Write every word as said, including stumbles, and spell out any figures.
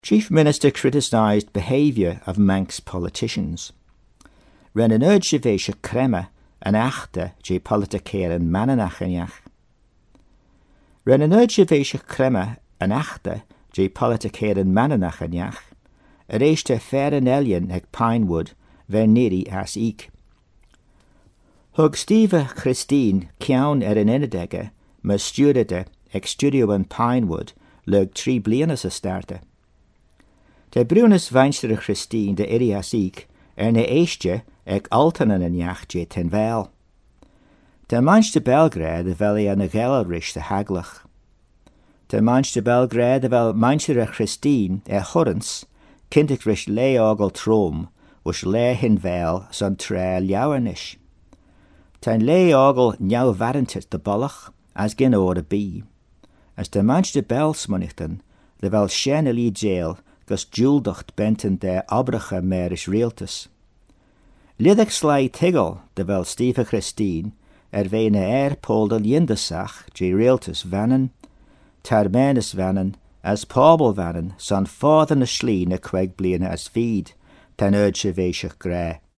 Chief Minister criticised behaviour of Manx politicians. Ren an urge bhéise crema an achta je politicéireann mananachaniach. Ren an urge bhéise crema an achta je politicéireann mananachaniach, a réiste fer an elian ag Pinewood ver neri as ik. Hug Steve Christine ceann ar an inadege me stúride ag studio an Pinewood lug trí blianas a starte. De brunas veinstere Christine de iri as ik er na éiste ag altanan an jach je ten vel. De manch de Belgrade vel e an a gelrish de haglach. De manch de Belgrade vel manchere Christine e chorens kindig rish le ogel trom was le hin vel son tre ljouwernish. Ten le ogel njou varentit de bollach as gin orde bi. As de manch de belsmunichten de vel sheneli jail gus juuldacht benten de abrache merish realtus. Liddig slai tigel de vel Steve Christine er vene er polde lindesach je realtus vannen, termenus vannen, as pobel vannen, son father na sleen a queg bliene as feed, ten urge veishach gre.